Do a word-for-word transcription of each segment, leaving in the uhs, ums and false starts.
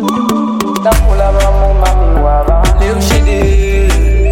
Nakula ba mo mami waba Leo shidi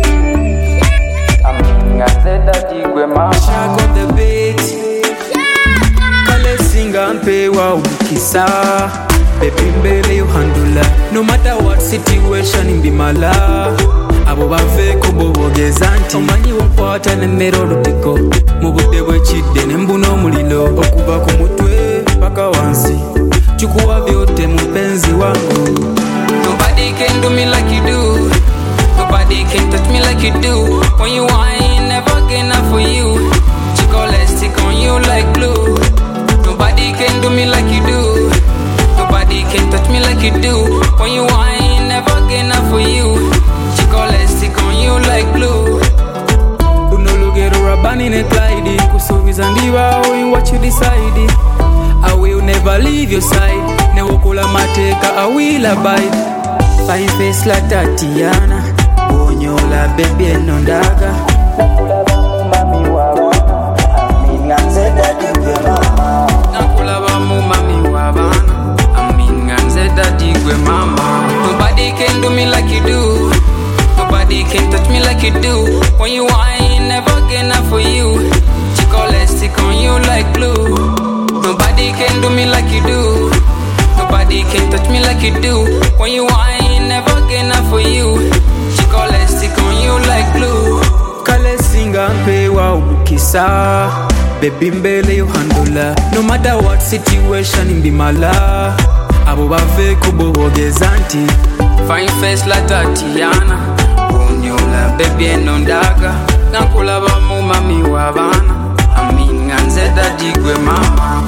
Aminga zeda digwe mama Shag on the beat Kale singa mpe wa umkisa Baby mbele yuhandula No matter what situation imbimala Abo bave kubobogeza nti Omanyi wonkwata nemmero lutiko Mubudde bwekidde nembuno mulilo Okuva ku mutwe paka wansi Chukua vyote mpenzi wangu. Nobody can do me like you do. Nobody can touch me like you do. When you whine, never get enough for you. Chico, let's stick on you like glue. Nobody can do me like you do. Nobody can touch me like you do. When you whine, never get enough for you. Chico, let's stick on you like glue. Unologero rabani ne Clyde. Kusubiza ndiba oi what you decide. I will never leave your side. Ne wakula mateka I will abide. Fine face like Tatiana. Bonyola baby enondaga. Nakula ba mo mami waba Aminga zeda digwe mama Nakula ba mo mami wabana Aminga zeda digwe mama. Nobody can do me like you do. Nobody can touch me like you do. When you whine, never get enough for you. Chico, let's stick on you like glue. Nobody can do me like you do. Nobody can touch me like you do. When you whine, never get enough for you. Chico, let's stick on you like glue. Kale singa mpe wa umkisa Baby mbele yuhandula No matter what situation imbimala Abo bave kubobogeza nti Fine face like Tatiana. Bonyola baby enondaga. Nakula ba mo mami wabana Aminga nzeda digwe mama.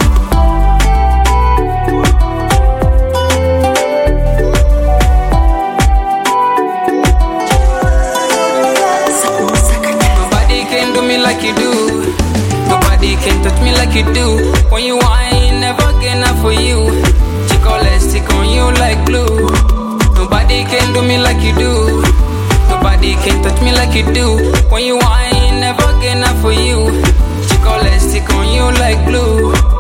Nobody can do me like you do. Nobody can touch me like you do. When you whine, never get enough for you. Chico, let's stick on you like glue. Nobody can do me like you do. Nobody can touch me like you do. When you whine, never get enough for you. Chico, let's stick on you like glue.